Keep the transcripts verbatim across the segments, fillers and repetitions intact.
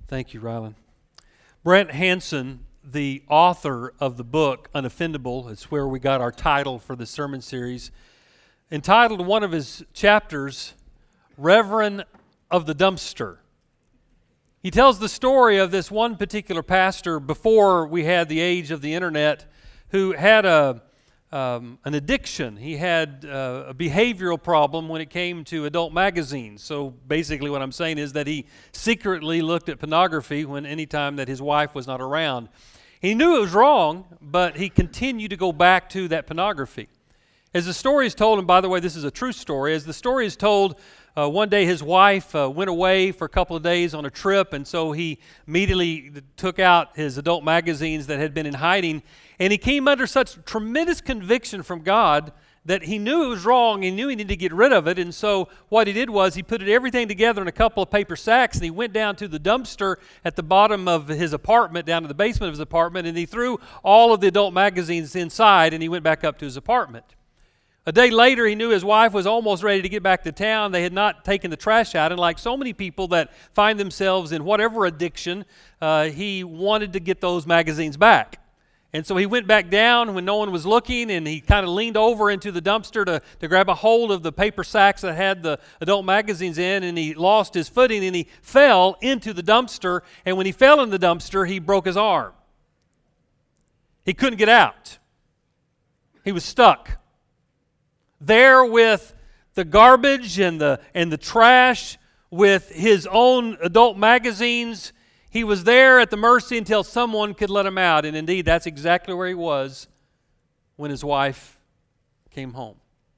Thank you, Rylan. Brent Hansen, the author of the book Unoffendable, it's where we got our title for the sermon series, entitled one of his chapters, Reverend of the Dumpster. He tells the story of this one particular pastor before we had the age of the internet who had a um, an addiction. He had uh, a behavioral problem when it came to adult magazines. So basically what I'm saying is that he secretly looked at pornography when any time that his wife was not around. He knew it was wrong, but he continued to go back to that pornography. As the story is told, and by the way, this is a true story, as the story is told, Uh, one day his wife uh, went away for a couple of days on a trip, and so he immediately took out his adult magazines that had been in hiding, and he came under such tremendous conviction from God that he knew it was wrong, he knew he needed to get rid of it, and so what he did was he put it, everything together in a couple of paper sacks, and he went down to the dumpster at the bottom of his apartment, down to the basement of his apartment, and he threw all of the adult magazines inside, and he went back up to his apartment. A day later, he knew his wife was almost ready to get back to town. They had not taken the trash out, and like so many people that find themselves in whatever addiction, uh, he wanted to get those magazines back. And so he went back down when no one was looking, and he kind of leaned over into the dumpster to, to grab a hold of the paper sacks that had the adult magazines in, and he lost his footing, and he fell into the dumpster, and when he fell in the dumpster, he broke his arm. He couldn't get out. He was stuck there with the garbage and the and the trash, with his own adult magazines. He was there at the mercy until someone could let him out. And indeed, that's exactly where he was when his wife came home.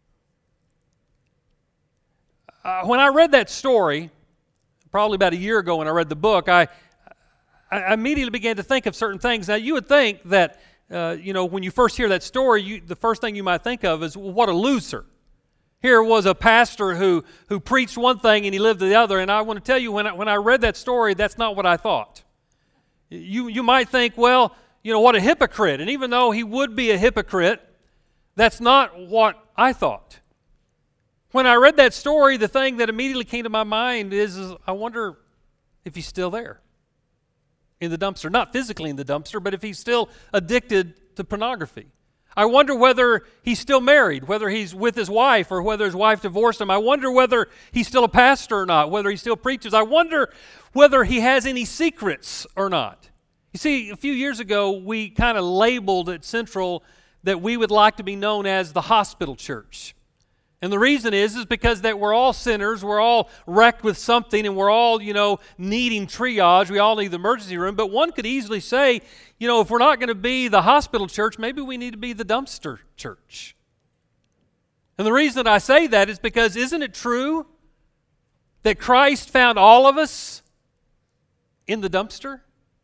Uh, when I read that story, probably about a year ago when I read the book, I, I immediately began to think of certain things. Now, you would think that Uh, you know, when you first hear that story, you, the first thing you might think of is, well, what a loser. Here was a pastor who who preached one thing and he lived the other. And I want to tell you, when I, when I read that story, that's not what I thought. You, you might think, well, you know, what a hypocrite. And even though he would be a hypocrite, that's not what I thought. When I read that story, the thing that immediately came to my mind is, is I wonder if he's still there in the dumpster. Not physically in the dumpster, but if he's still addicted to pornography. I wonder whether he's still married, whether he's with his wife or whether his wife divorced him. I wonder whether he's still a pastor or not, whether he still preaches. I wonder whether he has any secrets or not. You see, a few years ago, we kind of labeled at Central that we would like to be known as the hospital church. And the reason is, is because that we're all sinners, we're all wrecked with something, and we're all, you know, needing triage. We all need the emergency room. But one could easily say, you know, if we're not going to be the hospital church, maybe we need to be the dumpster church. And the reason that I say that is because isn't it true that Christ found all of us in the dumpster?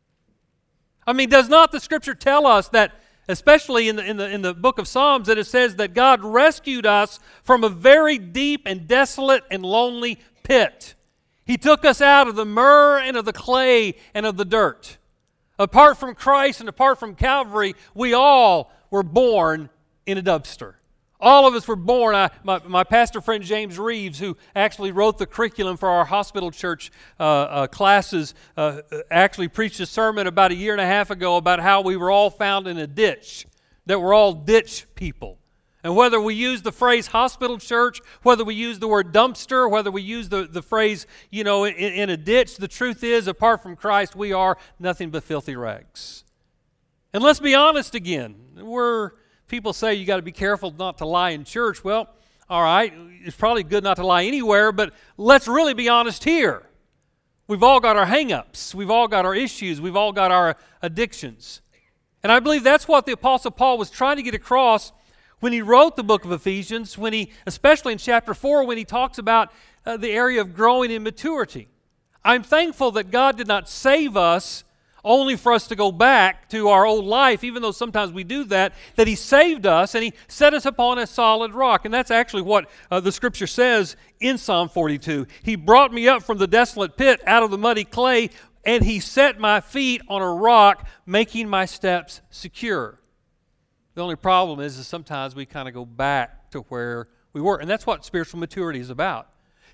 I mean, does not the Scripture tell us that, especially in the, in the in the book of Psalms, that it says that God rescued us from a very deep and desolate and lonely pit. He took us out of the myrrh and of the clay and of the dirt. Apart from Christ and apart from Calvary, we all were born in a dumpster. All of us were born. I, my, my pastor friend James Reeves, who actually wrote the curriculum for our hospital church uh, uh, classes, uh, actually preached a sermon about a year and a half ago about how we were all found in a ditch, that we're all ditch people. And whether we use the phrase hospital church, whether we use the word dumpster, whether we use the, the phrase, you know, in, in a ditch, the truth is, apart from Christ, we are nothing but filthy rags. And let's be honest again. We're... People say you got to be careful not to lie in church. Well, all right, it's probably good not to lie anywhere, but let's really be honest here. We've all got our hang-ups. We've all got our issues. We've all got our addictions. And I believe that's what the Apostle Paul was trying to get across when he wrote the book of Ephesians, when he, especially in chapter four, when he talks about uh, the area of growing in maturity. I'm thankful that God did not save us only for us to go back to our old life, even though sometimes we do that, that He saved us and He set us upon a solid rock. And that's actually what uh, the Scripture says in Psalm forty-two. He brought me up from the desolate pit out of the muddy clay, and He set my feet on a rock, making my steps secure. The only problem is, is sometimes we kind of go back to where we were. And that's what spiritual maturity is about.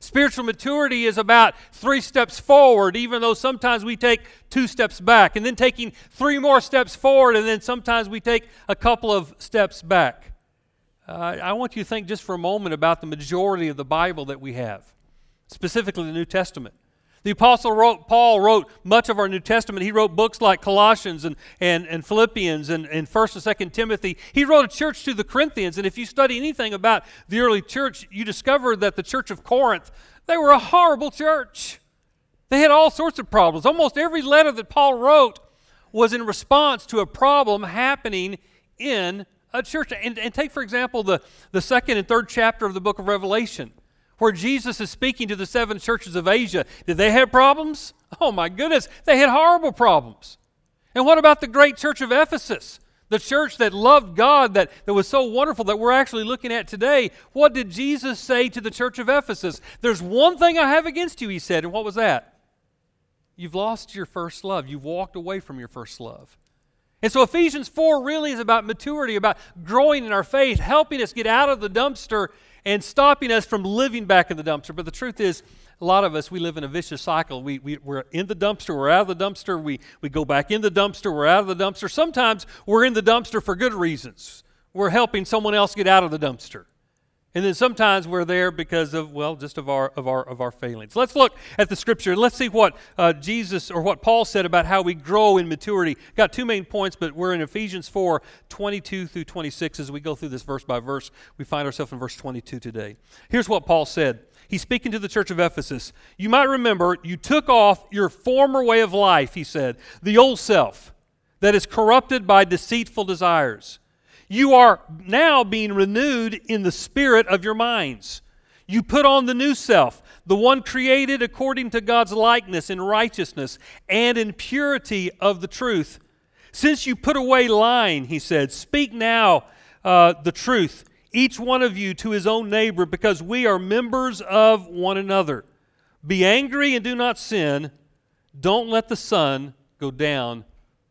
Spiritual maturity is about three steps forward, even though sometimes we take two steps back, and then taking three more steps forward, and then sometimes we take a couple of steps back. Uh, I want you to think just for a moment about the majority of the Bible that we have, specifically the New Testament. The Apostle wrote, Paul wrote much of our New Testament. He wrote books like Colossians and, and, and Philippians and, and First and Second Timothy. He wrote a church to the Corinthians, and if you study anything about the early church, you discover that the church of Corinth, they were a horrible church. They had all sorts of problems. Almost every letter that Paul wrote was in response to a problem happening in a church. And, and take, for example, the, the second and third chapter of the book of Revelation, where Jesus is speaking to the seven churches of Asia. Did they have problems? Oh my goodness, they had horrible problems. And what about the great church of Ephesus? The church that loved God, that, that was so wonderful that we're actually looking at today. What did Jesus say to the church of Ephesus? There's one thing I have against you, he said, and what was that? You've lost your first love. You've walked away from your first love. And so Ephesians four really is about maturity, about growing in our faith, helping us get out of the dumpster and stopping us from living back in the dumpster. But the truth is, a lot of us, we live in a vicious cycle. We, we, we're in the dumpster, we're out of the dumpster, we, we go back in the dumpster, we're out of the dumpster. Sometimes we're in the dumpster for good reasons. We're helping someone else get out of the dumpster. And then sometimes we're there because of, well, just of our of our of our failings. Let's look at the scripture and let's see what uh, Jesus or what Paul said about how we grow in maturity. Got two main points, but we're in Ephesians four, twenty-two through twenty-six. As we go through this verse by verse, we find ourselves in verse twenty-two today. Here's what Paul said. He's speaking to the church of Ephesus. You might remember, you took off your former way of life, he said, the old self that is corrupted by deceitful desires. You are now being renewed in the spirit of your minds. You put on the new self, the one created according to God's likeness in righteousness and in purity of the truth. Since you put away lying, he said, speak now uh, the truth, each one of you to his own neighbor, because we are members of one another. Be angry and do not sin. Don't let the sun go down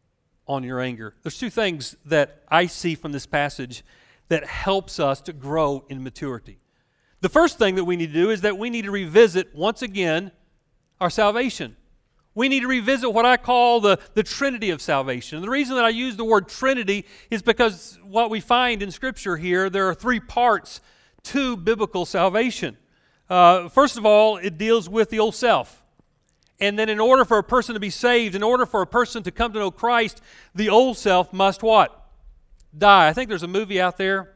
on your anger. There's two things that I see from this passage that helps us to grow in maturity. The first thing that we need to do is that we need to revisit once again our salvation. We need to revisit what I call the, the Trinity of salvation. And the reason that I use the word Trinity is because what we find in Scripture here, there are three parts to biblical salvation. Uh, first of all, it deals with the old self. And then in order for a person to be saved, in order for a person to come to know Christ, the old self must what? Die. I think there's a movie out there.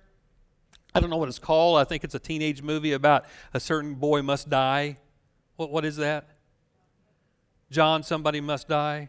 I don't know what it's called. I think it's a teenage movie about a certain boy must die. What, what is that? John, somebody must die.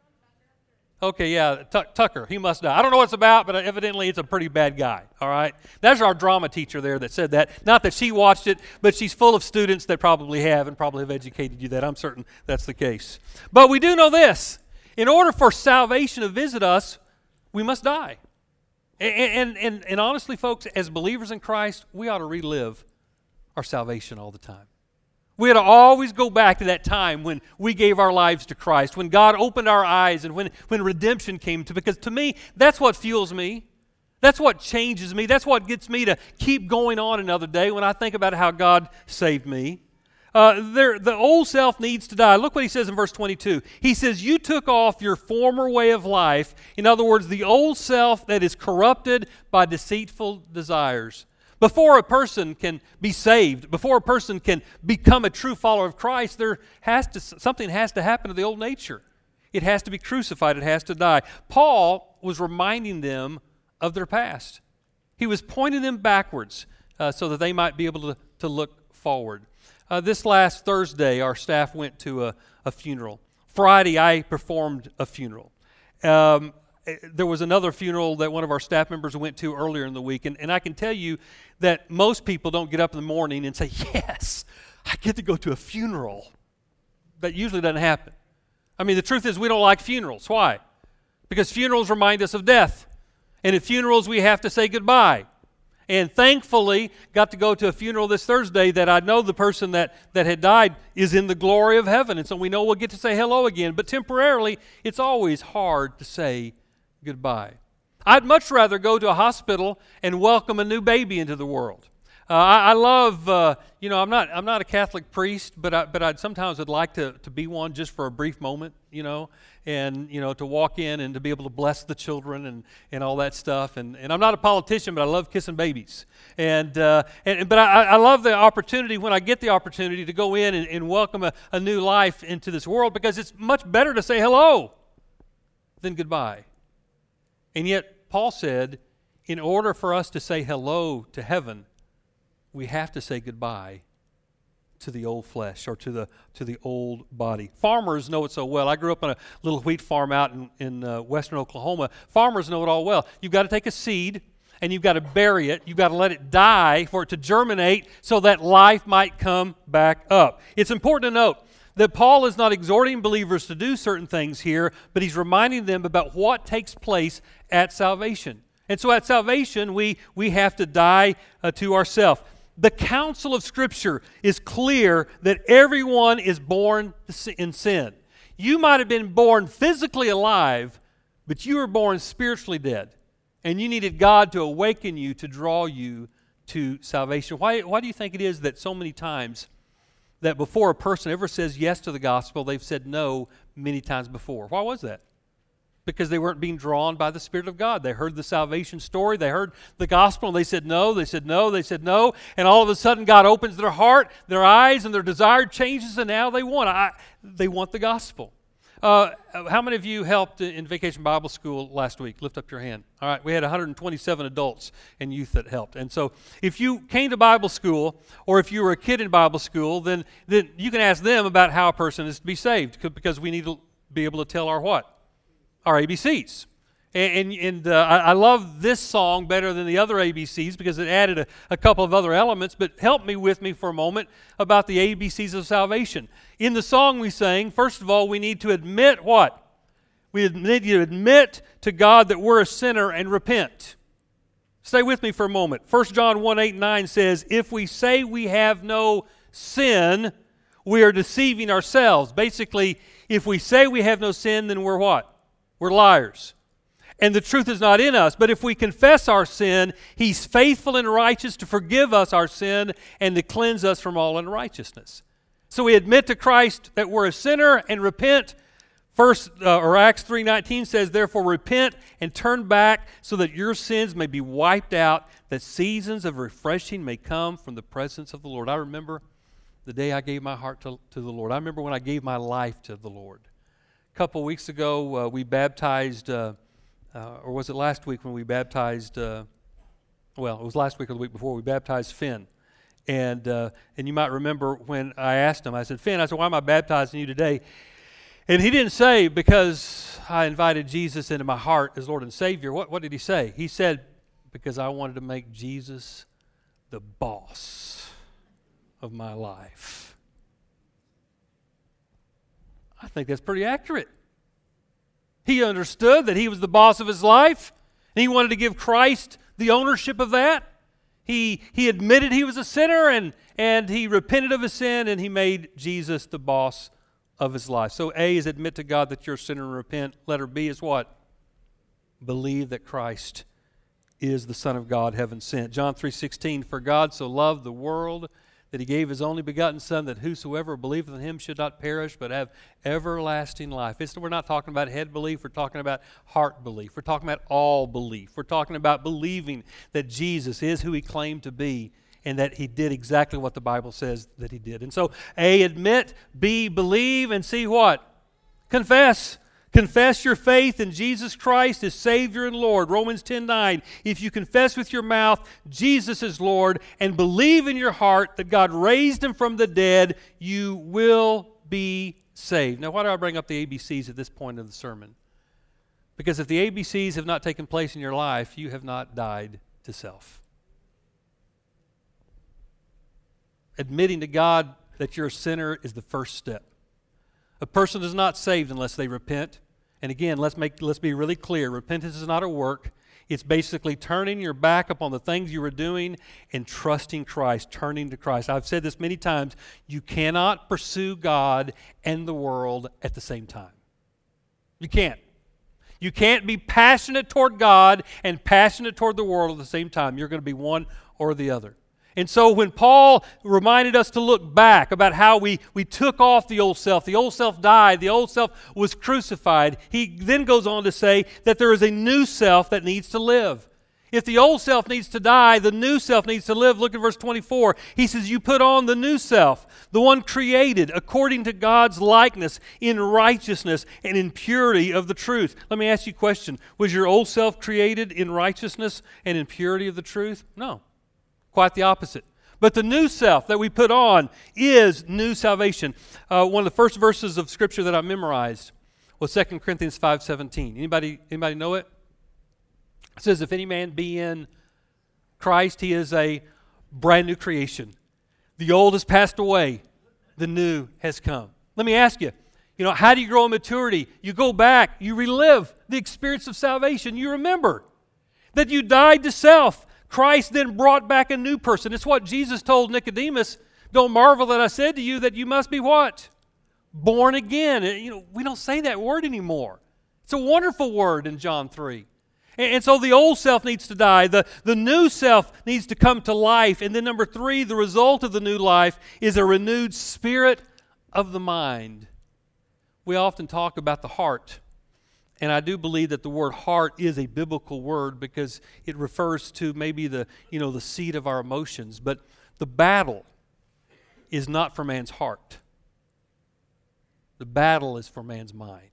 Okay, yeah, Tuck, Tucker, he must die. I don't know what it's about, but evidently it's a pretty bad guy, all right? That's our drama teacher there that said that. Not that she watched it, but she's full of students that probably have and probably have educated you that. I'm certain that's the case. But we do know this. In order for salvation to visit us, we must die. And, and, and, and honestly, folks, as believers in Christ, we ought to relive our salvation all the time. We ought to always go back to that time when we gave our lives to Christ, when God opened our eyes and when, when redemption came to, because to me, that's what fuels me. That's what changes me. That's what gets me to keep going on another day when I think about how God saved me. Uh, there, the old self needs to die. Look what he says in verse twenty-two. He says, you took off your former way of life. In other words, the old self that is corrupted by deceitful desires. Before a person can be saved, before a person can become a true follower of Christ, there has to something has to happen to the old nature. It has to be crucified. It has to die. Paul was reminding them of their past. He was pointing them backwards uh, so that they might be able to, to look forward. Uh, this last Thursday, our staff went to a, a funeral. Friday, I performed a funeral. Um, there was another funeral that one of our staff members went to earlier in the week, and, and I can tell you that most people don't get up in the morning and say, yes, I get to go to a funeral. That usually doesn't happen. I mean, the truth is we don't like funerals. Why? Because funerals remind us of death. And at funerals, we have to say goodbye. And thankfully, got to go to a funeral this Thursday that I know the person that, that had died is in the glory of heaven. And so we know we'll get to say hello again. But temporarily, it's always hard to say goodbye. I'd much rather go to a hospital and welcome a new baby into the world. Uh, I, I love, uh, you know, I'm not I'm not a Catholic priest, but I, but I'd sometimes would like to, to be one just for a brief moment, you know, and, you know, to walk in and to be able to bless the children and, and all that stuff. And, and I'm not a politician, but I love kissing babies. And, uh, and but I, I love the opportunity, when I get the opportunity, to go in and, and welcome a, a new life into this world, because it's much better to say hello than goodbye. And yet, Paul said, in order for us to say hello to heaven, we have to say goodbye to the old flesh, or to the to the old body. Farmers know it so well. I grew up on a little wheat farm out in, in uh, western Oklahoma. Farmers know it all well. You've got to take a seed, and you've got to bury it. You've got to let it die for it to germinate so that life might come back up. It's important to note that Paul is not exhorting believers to do certain things here, but he's reminding them about what takes place at salvation. And so at salvation, we, we have to die uh, to ourselves. The counsel of Scripture is clear that everyone is born in sin. You might have been born physically alive, but you were born spiritually dead. And you needed God to awaken you, to draw you to salvation. Why, why do you think it is that so many times that before a person ever says yes to the gospel, they've said no many times before? Why was that? Because they weren't being drawn by the Spirit of God. They heard the salvation story, they heard the gospel, and they said no, they said no, they said no, and all of a sudden God opens their heart, their eyes, and their desire changes, and now they want I, they want the gospel. Uh, how many of you helped in Vacation Bible School last week? Lift up your hand. All right, we had one hundred twenty-seven adults and youth that helped. And so if you came to Bible school, or if you were a kid in Bible school, then, then you can ask them about how a person is to be saved, because we need to be able to tell our what? Our A B Cs. And, and, and uh, I, I love this song better than the other A B Cs because it added a, a couple of other elements, but help me with me for a moment about the A B Cs of salvation. In the song we sang, first of all, we need to admit what? We need to admit to God that we're a sinner and repent. Stay with me for a moment. First John one, eight, and nine says, if we say we have no sin, we are deceiving ourselves. Basically, if we say we have no sin, then we're what? We're liars. And the truth is not in us. But if we confess our sin, He's faithful and righteous to forgive us our sin and to cleanse us from all unrighteousness. So we admit to Christ that we're a sinner and repent. First, uh, or Acts three nineteen says, therefore repent and turn back so that your sins may be wiped out, that seasons of refreshing may come from the presence of the Lord. I remember the day I gave my heart to, to the Lord. I remember when I gave my life to the Lord. A couple weeks ago, uh, we baptized, uh, uh, or was it last week when we baptized, uh, well, it was last week or the week before, we baptized Finn. And uh, and you might remember when I asked him, I said, Finn, I said, why am I baptizing you today? And he didn't say, because I invited Jesus into my heart as Lord and Savior. What, what did he say? He said, because I wanted to make Jesus the boss of my life. I think that's pretty accurate. He understood that he was the boss of his life, and he wanted to give Christ the ownership of that. He, he admitted he was a sinner, and, and he repented of his sin, and he made Jesus the boss of his life. So A is admit to God that you're a sinner and repent. Letter B is what? Believe that Christ is the Son of God, heaven sent. John three sixteen, for God so loved the world that He gave His only begotten Son, that whosoever believeth in Him should not perish, but have everlasting life. It's, we're not talking about head belief. We're talking about heart belief. We're talking about all belief. We're talking about believing that Jesus is who He claimed to be and that He did exactly what the Bible says that He did. And so, A, admit, B, believe, and C, what? Confess. Confess your faith in Jesus Christ as Savior and Lord. Romans ten nine. If you confess with your mouth Jesus is Lord and believe in your heart that God raised Him from the dead, you will be saved. Now, why do I bring up the A B Cs at this point of the sermon? Because if the A B Cs have not taken place in your life, you have not died to self. Admitting to God that you're a sinner is the first step. A person is not saved unless they repent. And again, let's make let's be really clear. Repentance is not a work. It's basically turning your back upon the things you were doing and trusting Christ, turning to Christ. I've said this many times. You cannot pursue God and the world at the same time. You can't. You can't be passionate toward God and passionate toward the world at the same time. You're going to be one or the other. And so when Paul reminded us to look back about how we, we took off the old self, the old self died, the old self was crucified, he then goes on to say that there is a new self that needs to live. If the old self needs to die, the new self needs to live. Look at verse twenty-four. He says, you put on the new self, the one created according to God's likeness in righteousness and in purity of the truth. Let me ask you a question. Was your old self created in righteousness and in purity of the truth? No. Quite the opposite. But the new self that we put on is new salvation. Uh, one of the first verses of Scripture that I memorized was Second Corinthians five seventeen. Anybody, anybody know it? It says, if any man be in Christ, he is a brand new creation. The old has passed away. The new has come. Let me ask you, you know, how do you grow in maturity? You go back. You relive the experience of salvation. You remember that you died to self. Christ then brought back a new person. It's what Jesus told Nicodemus. Don't marvel that I said to you that you must be what? Born again. You know, we don't say that word anymore. It's a wonderful word in John three. And so the old self needs to die. The, the new self needs to come to life. And then number three, the result of the new life is a renewed spirit of the mind. We often talk about the heart. And I do believe that the word heart is a biblical word because it refers to maybe the, you know, the seat of our emotions. But the battle is not for man's heart. The battle is for man's mind.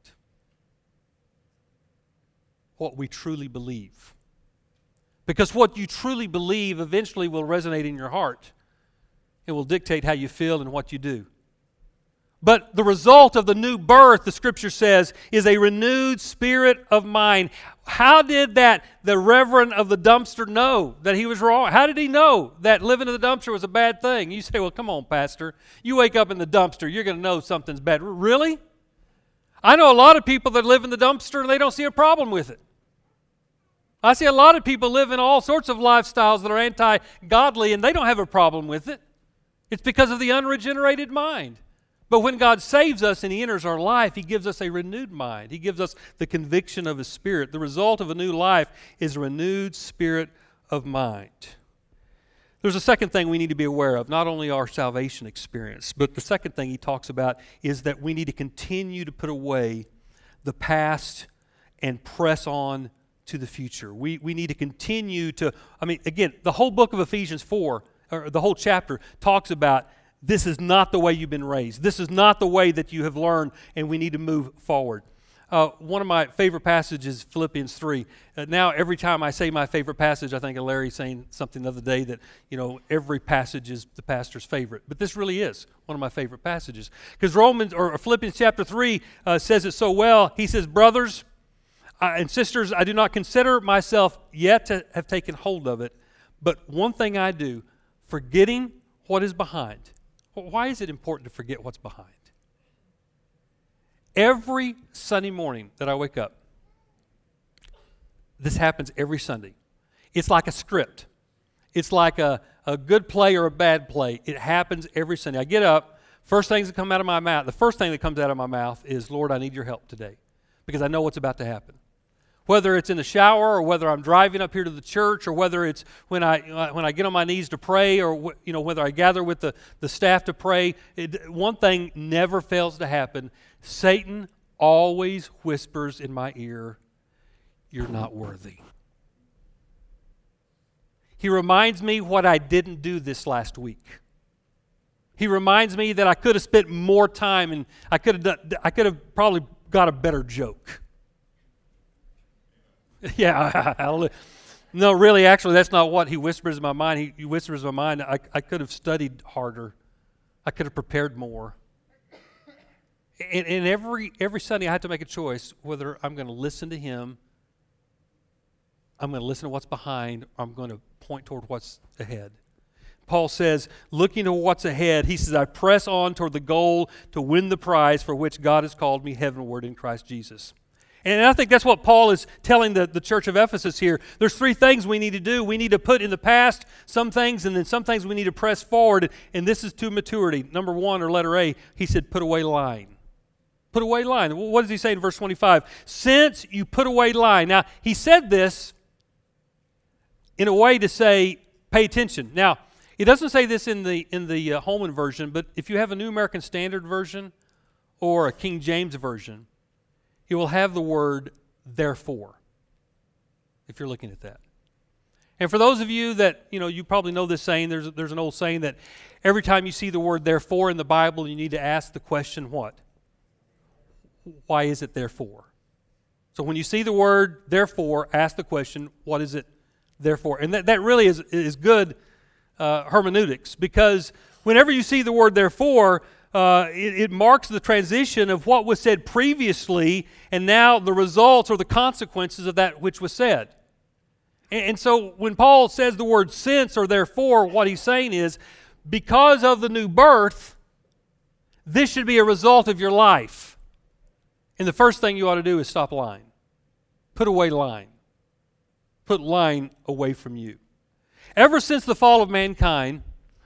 What we truly believe. Because what you truly believe eventually will resonate in your heart. It will dictate how you feel and what you do. But the result of the new birth, the Scripture says, is a renewed spirit of mind. How did that, the reverend of the dumpster, know that he was wrong? How did he know that living in the dumpster was a bad thing? You say, well, come on, Pastor. You wake up in the dumpster, you're going to know something's bad. Really? I know a lot of people that live in the dumpster and they don't see a problem with it. I see a lot of people live in all sorts of lifestyles that are anti-godly and they don't have a problem with it. It's because of the unregenerated mind. But when God saves us and He enters our life, He gives us a renewed mind. He gives us the conviction of His Spirit. The result of a new life is a renewed spirit of mind. There's a second thing we need to be aware of, not only our salvation experience, but the second thing he talks about is that we need to continue to put away the past and press on to the future. We, we need to continue to, I mean, again, the whole book of Ephesians four, or the whole chapter, talks about this is not the way you've been raised. This is not the way that you have learned, and we need to move forward. Uh, one of my favorite passages is Philippians three. Uh, now, every time I say my favorite passage, I think of Larry saying something the other day that, you know, every passage is the pastor's favorite. But this really is one of my favorite passages. Because Romans, or Philippians chapter three uh, says it so well. He says, brothers uh, and sisters, I do not consider myself yet to have taken hold of it. But one thing I do, forgetting what is behind. Well, why is it important to forget what's behind? Every Sunday morning that I wake up, this happens every Sunday. It's like a script. It's like a, a good play or a bad play. It happens every Sunday. I get up, first things that come out of my mouth, the first thing that comes out of my mouth is, Lord, I need your help today, because I know what's about to happen. Whether it's in the shower or whether I'm driving up here to the church or whether it's when I when I get on my knees to pray or you know whether I gather with the, the staff to pray, it, one thing never fails to happen. Satan always whispers in my ear, you're not worthy. He reminds me what I didn't do this last week. He reminds me that I could have spent more time and I could have done, I could have probably got a better joke. Yeah, hallelujah. No, really, actually, that's not what he whispers in my mind. He, he whispers in my mind, I, I could have studied harder. I could have prepared more. And, and every every Sunday, I have to make a choice whether I'm going to listen to him, I'm going to listen to what's behind, or I'm going to point toward what's ahead. Paul says, looking to what's ahead, he says, I press on toward the goal to win the prize for which God has called me heavenward in Christ Jesus. And I think that's what Paul is telling the, the church of Ephesus here. There's three things we need to do. We need to put in the past some things, and then some things we need to press forward, and this is to maturity. Number one, or letter A, he said, put away lying. Put away lying. What does he say in verse twenty-five? Since you put away lying. Now, he said this in a way to say, pay attention. Now, It doesn't say this in the in the uh, Holman version, but if you have a New American Standard version or a King James version, it will have the word therefore, if you're looking at that. And for those of you that, you know, you probably know this saying, there's, there's an old saying that every time you see the word therefore in the Bible, you need to ask the question, what? Why is it therefore? So when you see the word therefore, ask the question, what is it therefore? And that, that really is, is good uh, hermeneutics, because whenever you see the word therefore, uh, it, it marks the transition of what was said previously and now the results or the consequences of that which was said. And so when Paul says the word since or therefore, what he's saying is, because of the new birth, this should be a result of your life. And the first thing you ought to do is stop lying. Put away lying. Put lying away from you. Ever since the fall of mankind,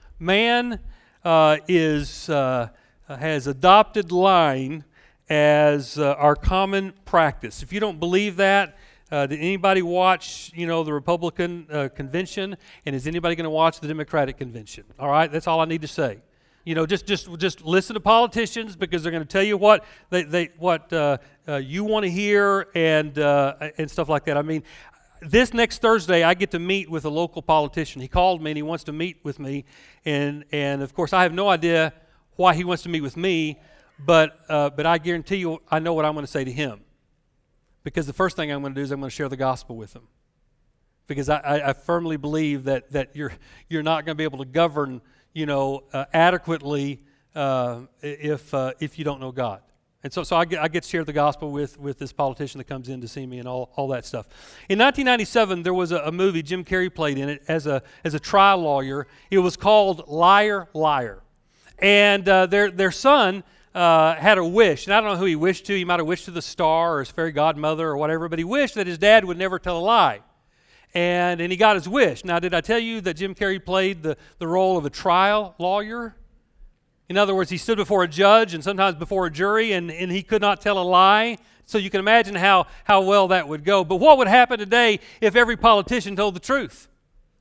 man uh, is uh, has adopted lying as uh, our common practice. If you don't believe that, Uh, did anybody watch, you know, the Republican uh, convention? And is anybody going to watch the Democratic convention? All right, that's all I need to say. You know, just just just listen to politicians, because they're going to tell you what they, they what uh, uh, you want to hear and uh, and stuff like that. I mean, this next Thursday I get to meet with a local politician. He called me and he wants to meet with me, and and of course I have no idea why he wants to meet with me, but uh, but I guarantee you I know what I'm going to say to him. Because the first thing I'm going to do is I'm going to share the gospel with them. Because I, I, I firmly believe that that you're you're not going to be able to govern, you know, uh, adequately uh, if uh, if you don't know God. And so so I get I get to share the gospel with with this politician that comes in to see me and all, all that stuff. In nineteen ninety-seven, there was a, a movie Jim Carrey played in it as a as a trial lawyer. It was called Liar, Liar, and uh, their their son. Uh, had a wish, and I don't know who he wished to. He might have wished to the star or his fairy godmother or whatever, but he wished that his dad would never tell a lie. And and he got his wish. Now, did I tell you that Jim Carrey played the, the role of a trial lawyer? In other words, he stood before a judge and sometimes before a jury, and, and he could not tell a lie. So you can imagine how, how well that would go. But what would happen today if every politician told the truth?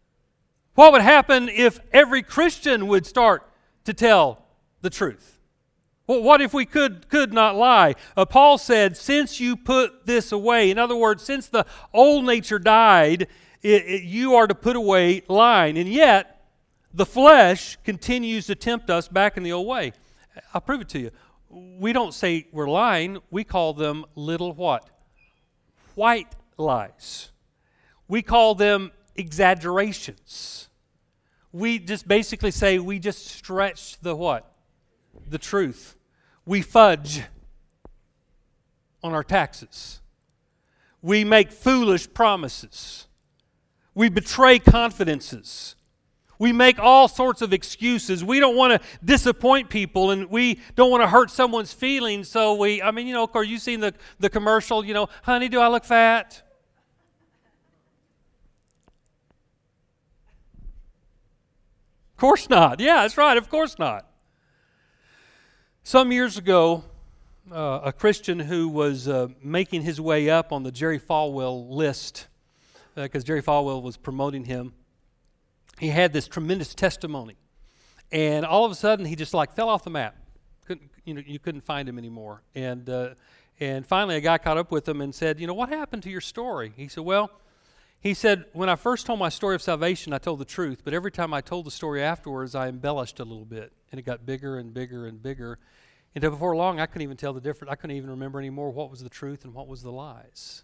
What would happen if every Christian would start to tell the truth? Well, what if we could could not lie? Uh, Paul said, since you put this away, in other words, since the old nature died, it, it, you are to put away lying. And yet, the flesh continues to tempt us back in the old way. I'll prove it to you. We don't say we're lying. We call them little what? White lies. We call them exaggerations. We just basically say we just stretch the what? The truth. We fudge on our taxes. We make foolish promises. We betray confidences. We make all sorts of excuses. We don't want to disappoint people, and we don't want to hurt someone's feelings. So we, I mean, you know, are you seen the, the commercial, you know, honey, do I look fat? Of course not. Yeah, that's right. Of course not. Some years ago, uh, a Christian who was uh, making his way up on the Jerry Falwell list, because uh, Jerry Falwell was promoting him, he had this tremendous testimony. And all of a sudden, he just like fell off the map. Couldn't, you know, you couldn't find him anymore. And, uh, and finally, a guy caught up with him and said, you know, what happened to your story? He said, well, he said, when I first told my story of salvation, I told the truth. But every time I told the story afterwards, I embellished a little bit. And it got bigger and bigger and bigger. Until before long, I couldn't even tell the difference. I couldn't even remember anymore what was the truth and what was the lies.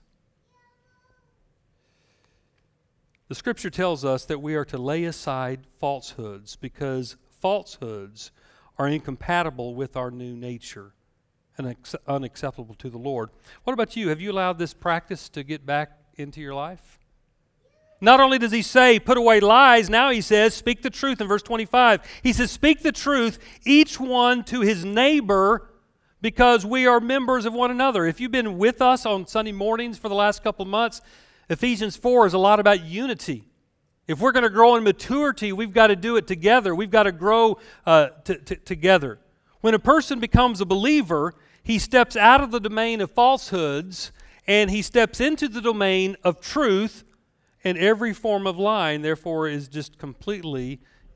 The Scripture tells us that we are to lay aside falsehoods because falsehoods are incompatible with our new nature and ex- unacceptable to the Lord. What about you? Have you allowed this practice to get back into your life? Not only does he say, put away lies, now he says, speak the truth in verse twenty-five. He says, speak the truth, each one to his neighbor, because we are members of one another. If you've been with us on Sunday mornings for the last couple of months, Ephesians four is a lot about unity. If we're going to grow in maturity, we've got to do it together. We've got to grow uh, t- t- together. When a person becomes a believer, he steps out of the domain of falsehoods and he steps into the domain of truth. And every form of lying, therefore, is just completely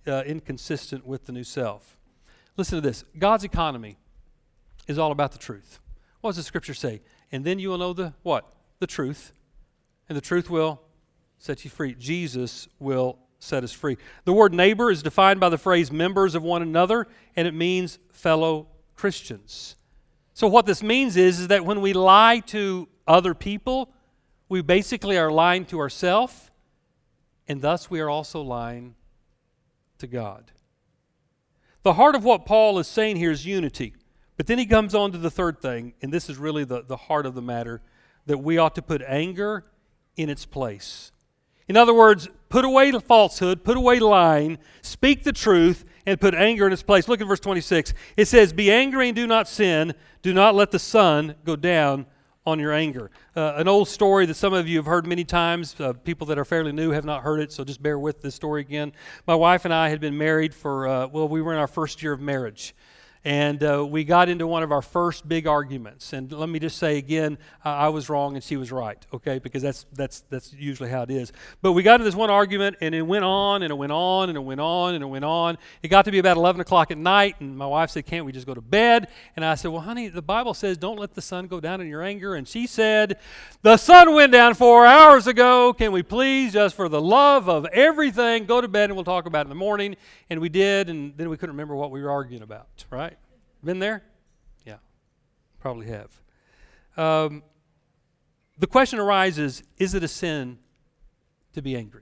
uh, inconsistent with the new self. Listen to this. God's economy is all about the truth. What does the Scripture say? And then you will know the what? The truth. And the truth will set you free. Jesus will set us free. The word neighbor is defined by the phrase members of one another, and it means fellow Christians. So what this means is, is that when we lie to other people, we basically are lying to ourselves, and thus we are also lying to God. The heart of what Paul is saying here is unity. But then he comes on to the third thing, and this is really the, the heart of the matter, that we ought to put anger in its place. In other words, put away the falsehood, put away lying, speak the truth, and put anger in its place. Look at verse twenty-six. It says, "Be angry and do not sin. Do not let the sun go down on your anger." Uh, an old story that some of you have heard many times. Uh, people that are fairly new have not heard it, so just bear with this story again. My wife and I had been married for, uh, well, we were in our first year of marriage. And uh, we got into one of our first big arguments. And let me just say again, uh, I was wrong and she was right, okay? Because that's that's that's usually how it is. But we got into this one argument, and it went on, and it went on, and it went on, and it went on. It got to be about eleven o'clock at night, and my wife said, "Can't we just go to bed?" And I said, "Well, honey, the Bible says don't let the sun go down in your anger." And she said, "The sun went down four hours ago. Can we please, just for the love of everything, go to bed and we'll talk about it in the morning?" And we did, and then we couldn't remember what we were arguing about, right? Been there? Yeah, probably have. Um, the question arises, is it a sin to be angry?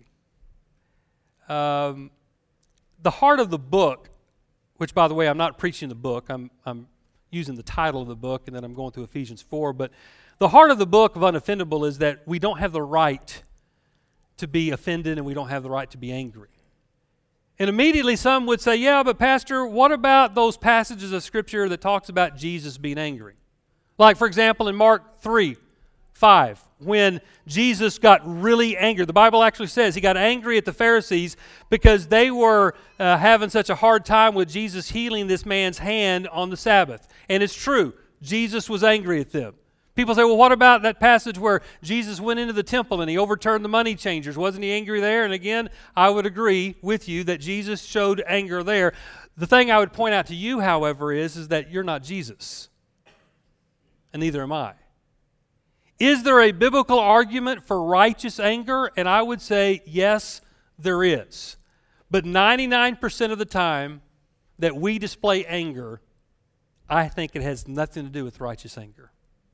Um, the heart of the book, which, by the way, I'm not preaching the book. I'm, I'm using the title of the book, and then I'm going through Ephesians four. But the heart of the book of Unoffendable is that we don't have the right to be offended, and we don't have the right to be angry. And immediately some would say, "Yeah, but Pastor, what about those passages of Scripture that talks about Jesus being angry?" Like, for example, in Mark three, five, when Jesus got really angry. The Bible actually says he got angry at the Pharisees because they were uh, having such a hard time with Jesus healing this man's hand on the Sabbath. And it's true. Jesus was angry at them. People say, "Well, what about that passage where Jesus went into the temple and he overturned the money changers? Wasn't he angry there?" And again, I would agree with you that Jesus showed anger there. The thing I would point out to you, however, is, is that you're not Jesus. And neither am I. Is there a biblical argument for righteous anger? And I would say, yes, there is. But ninety-nine percent of the time that we display anger, I think it has nothing to do with righteous anger.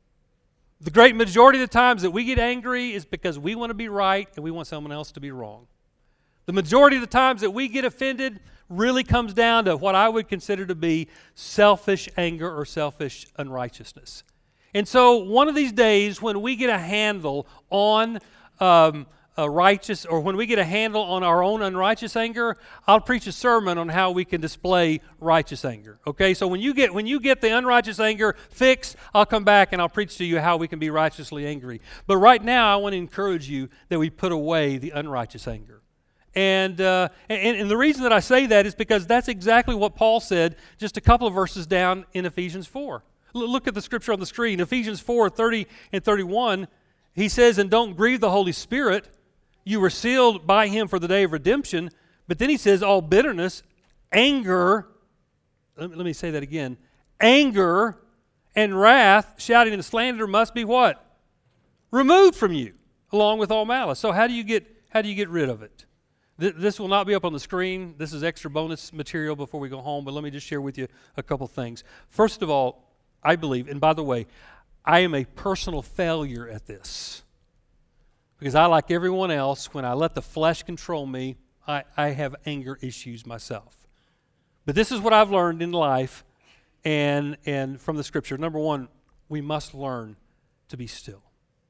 The great majority of the times that we get angry is because we want to be right and we want someone else to be wrong. The majority of the times that we get offended really comes down to what I would consider to be selfish anger or selfish unrighteousness. And so one of these days when we get a handle on um, a righteous, or when we get a handle on our own unrighteous anger, I'll preach a sermon on how we can display righteous anger. Okay, so when you get when you get the unrighteous anger fixed, I'll come back and I'll preach to you how we can be righteously angry. But right now, I want to encourage you that we put away the unrighteous anger. And, uh, and and the reason that I say that is because that's exactly what Paul said just a couple of verses down in Ephesians four. L- look at the scripture on the screen. Ephesians four, thirty and thirty-one, he says, "And don't grieve the Holy Spirit. You were sealed by him for the day of redemption." But then he says, "All bitterness, anger," let me, let me say that again, "anger and wrath, shouting and slander must be" what? "Removed from you, along with all malice." So how do you get how do you get rid of it? Th- this will not be up on the screen. This is extra bonus material before we go home, but let me just share with you a couple things. First of all, I believe, and by the way, I am a personal failure at this. Because I, like everyone else, when I let the flesh control me, I, I have anger issues myself. But this is what I've learned in life and, and from the Scripture. Number one, we must learn to be still.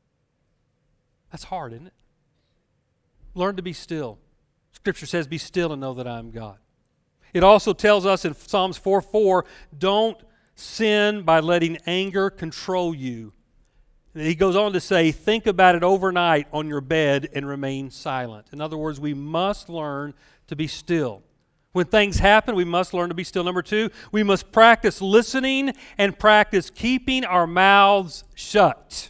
That's hard, isn't it? Learn to be still. Scripture says, "Be still and know that I am God." It also tells us in Psalms four four, don't sin by letting anger control you. He goes on to say, think about it overnight on your bed and remain silent. In other words, we must learn to be still. When things happen, we must learn to be still. Number two, we must practice listening and practice keeping our mouths shut.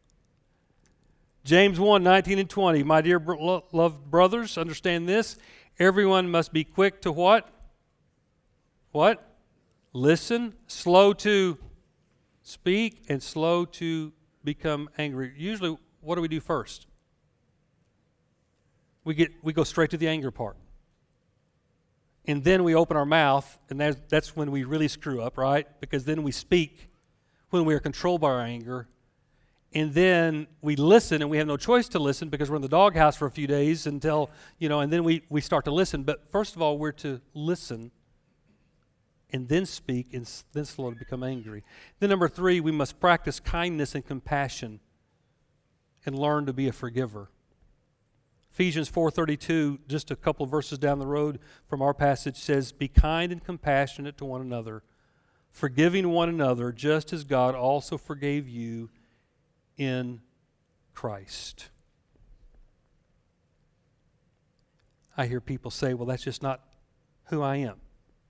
James one, nineteen and twenty, "My dear bro- loved brothers, understand this. Everyone must be quick to what? What? Listen, slow to speak, and slow to become angry. Usually, what do we do first? We get we go straight to the anger part. And then we open our mouth, and that's, that's when we really screw up, right? Because then we speak when we are controlled by our anger. And then we listen, and we have no choice to listen because we're in the doghouse for a few days until, you know, and then we, we start to listen. But first of all, we're to listen and then speak and then slow to become angry. Then number three, we must practice kindness and compassion and learn to be a forgiver. Ephesians four thirty-two, just a couple of verses down the road from our passage, says, "Be kind and compassionate to one another, forgiving one another, just as God also forgave you in Christ." I hear people say, well, that's just not who I am.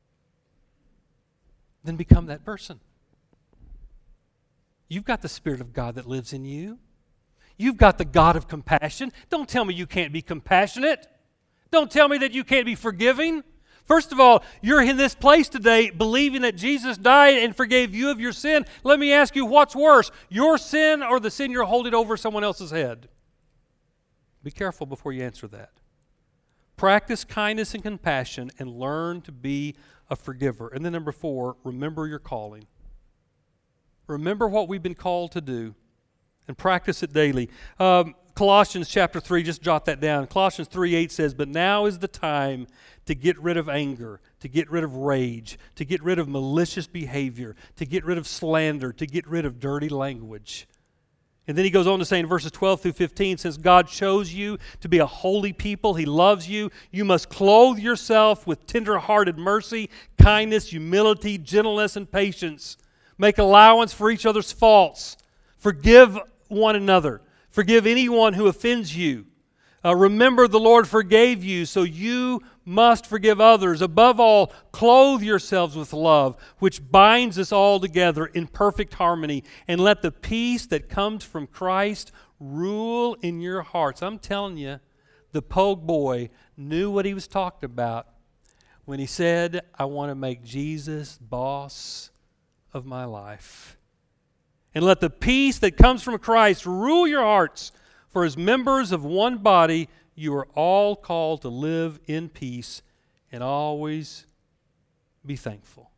Then become that person. You've got the Spirit of God that lives in you. You've got the God of compassion. Don't tell me you can't be compassionate. Don't tell me that you can't be forgiving. First of all, you're in this place today believing that Jesus died and forgave you of your sin. Let me ask you, what's worse, your sin or the sin you're holding over someone else's head? Be careful before you answer that. Practice kindness and compassion and learn to be a forgiver. And then number four, remember your calling. Remember what we've been called to do and practice it daily. Um, Colossians chapter three, just jot that down. Colossians three eight says, "But now is the time to get rid of anger, to get rid of rage, to get rid of malicious behavior, to get rid of slander, to get rid of dirty language." And then he goes on to say in verses twelve through fifteen, "Since God chose you to be a holy people, He loves you, you must clothe yourself with tender-hearted mercy, kindness, humility, gentleness, and patience. Make allowance for each other's faults. Forgive one another. Forgive anyone who offends you. Uh, remember the Lord forgave you, so you must forgive others. Above all, clothe yourselves with love, which binds us all together in perfect harmony. And let the peace that comes from Christ rule in your hearts." I'm telling you, the Pogue boy knew what he was talking about when he said, "I want to make Jesus boss of my life." And let the peace that comes from Christ rule your hearts. For as members of one body, you are all called to live in peace and always be thankful.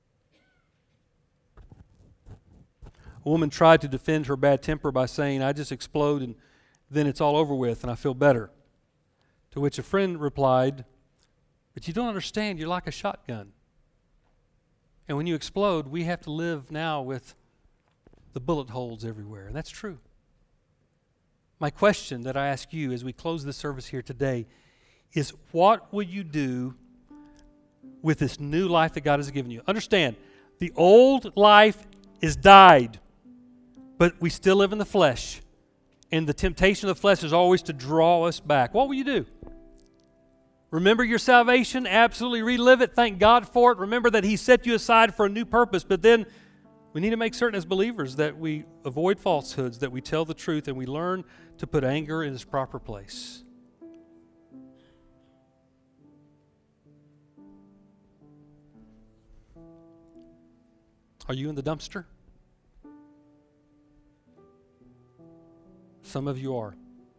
A woman tried to defend her bad temper by saying, "I just explode and then it's all over with and I feel better." To which a friend replied, "But you don't understand, you're like a shotgun. And when you explode, we have to live now with the bullet holes everywhere." And that's true. My question that I ask you as we close this service here today is, what will you do with this new life that God has given you? Understand, the old life is died, but we still live in the flesh. And the temptation of the flesh is always to draw us back. What will you do? Remember your salvation, absolutely relive it, thank God for it. Remember that He set you aside for a new purpose, but then we need to make certain as believers that we avoid falsehoods, that we tell the truth, and we learn to put anger in its proper place. Are you in the dumpster? Some of you are.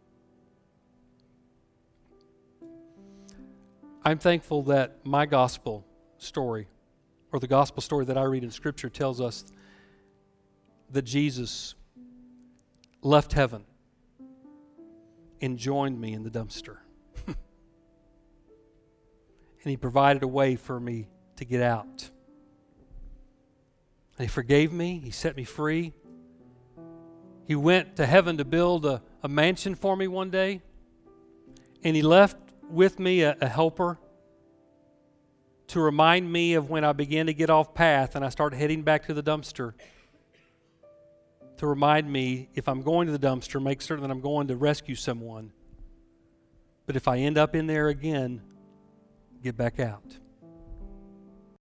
I'm thankful that my gospel story, or the gospel story that I read in Scripture, tells us that Jesus left heaven and joined me in the dumpster. And He provided a way for me to get out. And He forgave me. He set me free. He went to heaven to build a, a mansion for me one day. And He left with me a, a helper to remind me of when I began to get off path and I started heading back to the dumpster, to remind me, if I'm going to the dumpster, make certain that I'm going to rescue someone. But if I end up in there again, get back out.